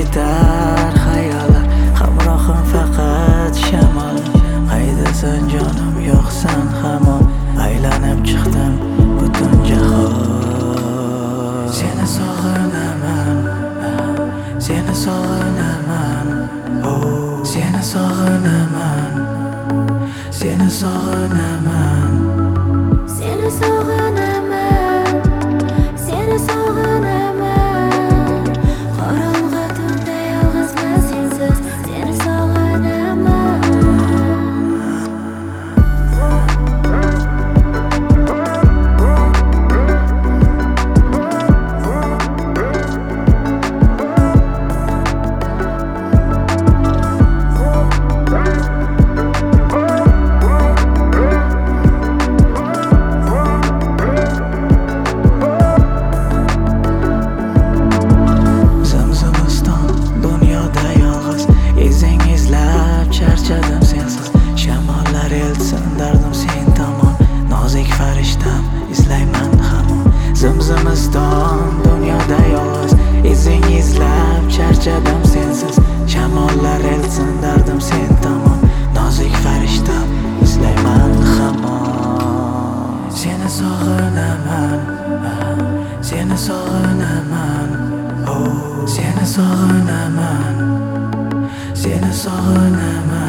ketar xayollar, hamrohim faqat shamol. Qaydasan jonim, yo'qsan hamon, aylanib chiqdim butun jahon. Seni sog'inaman, seni sog'inaman, oh, seni sog'inaman, seni sog'inaman, seni sog'inaman, seni sog'inaman. Qorong'i tunda yolg'izman sensiz, seni sog'inaman. Charchadim sensiz, shamollar eltsin dardim sen tomon. Nozik farishtam, izlayman hamon. Zimzimiston dunyoda yolg'iz, izing izlab charchadim sensiz, shamollar eltsin dardim sen tomon. Nozik farishtam, izlayman hamon. Seni sog'inaman, seni sog'inaman, oh, seni sog'inaman, seni sog'inaman.